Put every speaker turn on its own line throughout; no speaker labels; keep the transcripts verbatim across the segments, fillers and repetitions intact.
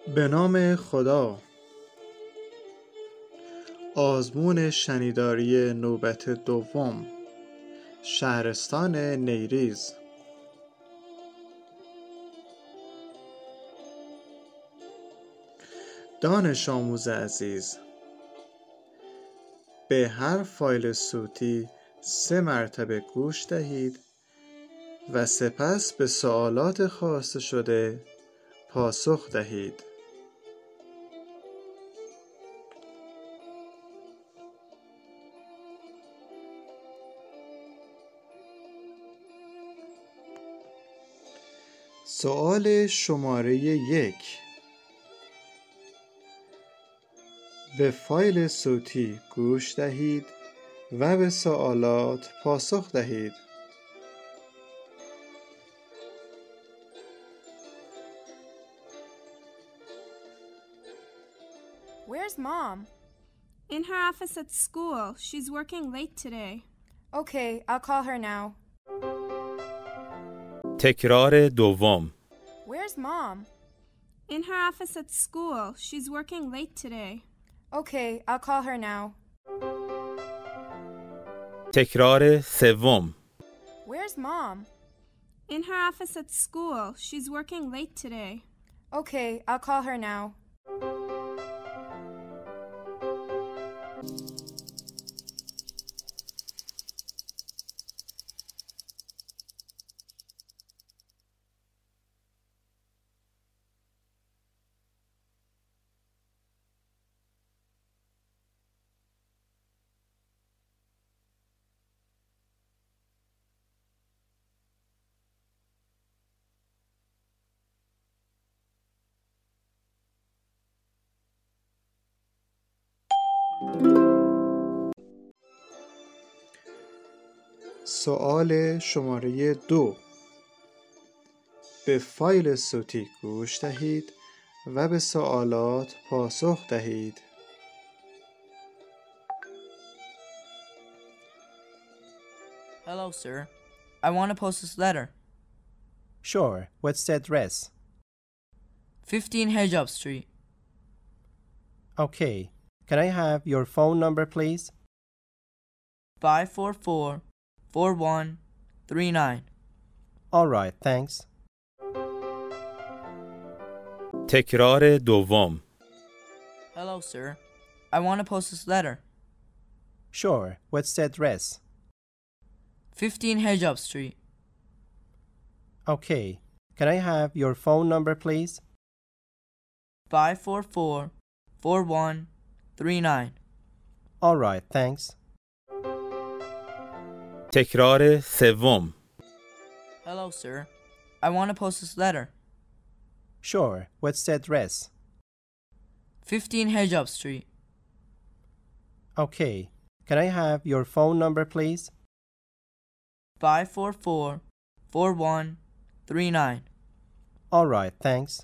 به نام خدا. آزمون شنیداری نوبت دوم، شهرستان نیریز. دانش آموز عزیز، به هر فایل صوتی سه مرتبه گوش دهید و سپس به سوالات خواسته شده پاسخ دهید. سوال شماره یک. به فایل صوتی گوش دهید و به سوالات پاسخ دهید.
Where's Mom?
In her office at school. She's working late today.
Okay, I'll call her now.
تکرار دوم.
Where's Mom?
In her office at school. She's working late today.
Okay, I'll call her now.
تکرار سوم.
Where's Mom?
In her office at school. She's working late today.
Okay, I'll call her now.
سوال شماره دو. به فایل صوتی گوش دهید و به سوالات پاسخ دهید.
Hello, sir. I want to post this letter.
Sure. What's the address?
fifteen Hijab Street.
Okay. Can I have your phone number, please?
five four four, four one three nine.
All right, thanks.
تکرار دوم.
Hello, sir. I want to post this letter.
Sure. What's the address?
fifteen Hijab Street.
Okay. Can I have your phone number, please?
five four four, four one three nine.
All right, thanks.
تکرار سوم.
Hello, sir. I want to post this letter.
Sure. What's the address?
fifteen Hijab Street.
Okay. Can I have your phone number, please?
five four four, four one three nine.
All right, thanks.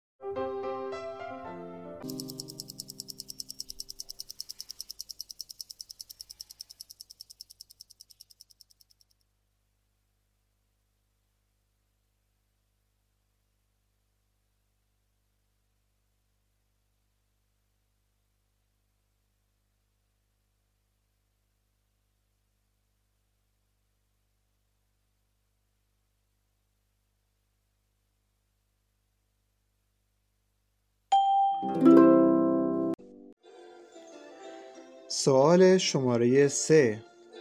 سوال شماره سه.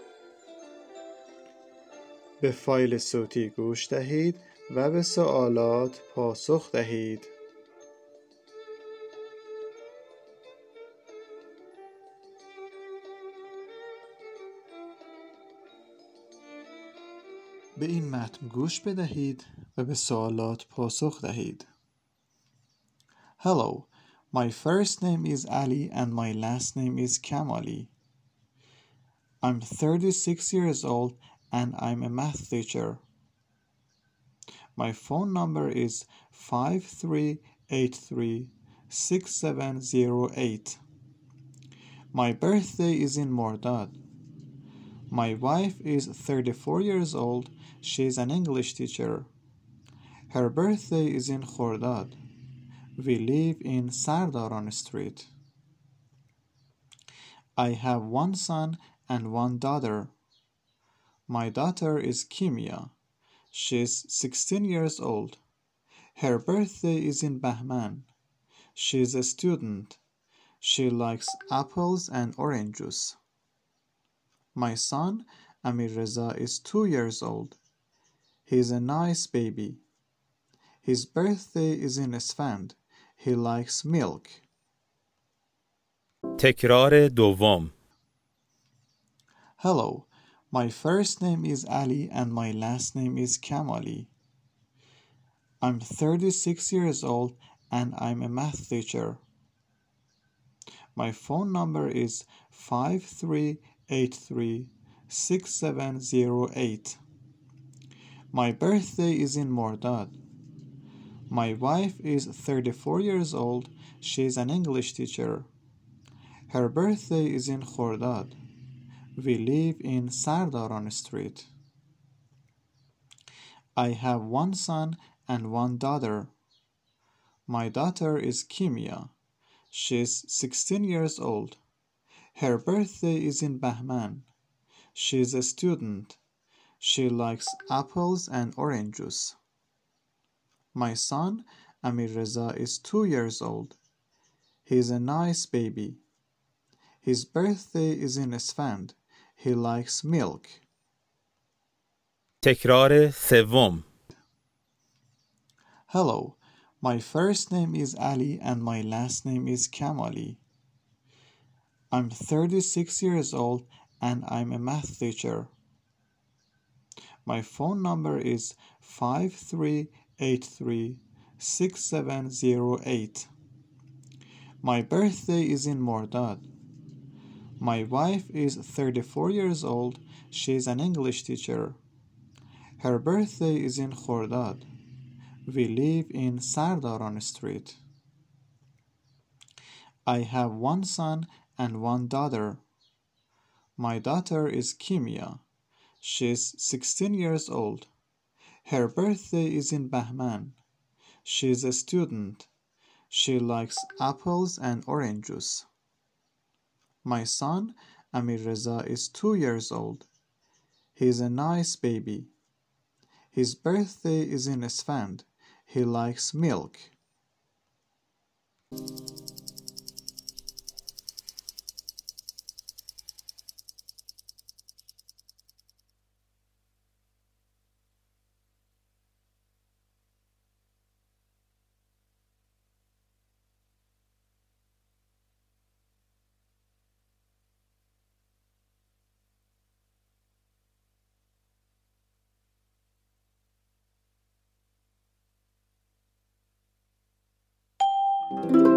به فایل صوتی گوش دهید و به سوالات پاسخ دهید. به این متن گوش بدهید و به سوالات پاسخ دهید. Hello, my first name is Ali and my last name is Kamali. I'm thirty-six years old and I'm a math teacher. My phone number is five three eight three, six seven zero eight. My birthday is in Mordad. My wife is thirty-four years old. She's an English teacher. Her birthday is in Khordad. We live in Sardaran Street. I have one son and one daughter. My daughter is Kimia. She's sixteen years old. Her birthday is in Bahman. She's a student. She likes apples and orange juice. My son, Amir Reza, is two years old. He's a nice baby. His birthday is in Esfand. He likes milk.
تکرار دوم.
Hello, my first name is Ali and my last name is Kamali. I'm thirty-six years old and I'm a math teacher. My phone number is five three eight three six seven zero eight. My birthday is in Mordad. My wife is thirty-four years old. She's an English teacher. Her birthday is in Khordad. We live in Sardaran Street. I have one son and one daughter. My daughter is Kimia. She's sixteen years old. Her birthday is in Bahman. She's a student. She likes apples and orange juice. My son, Amir Reza, is two years old. He's a nice baby. His birthday is in Esfand. He likes milk.
تکرار سوم.
Hello, my first name is Ali and my last name is Kamali. I'm thirty-six years old and I'm a math teacher. My phone number is five three eight three six seven zero eight. My birthday is in Mordad. My wife is thirty-four years old. She's an English teacher. Her birthday is in Khordad. We live in Sardaran Street. I have one son and one daughter. My daughter is Kimia. She's sixteen years old. Her birthday is in Bahman. She's a student. She likes apples and orange juice. My son, Amir Reza, is two years old. He's a nice baby. His birthday is in Esfand. He likes milk.
Thank you.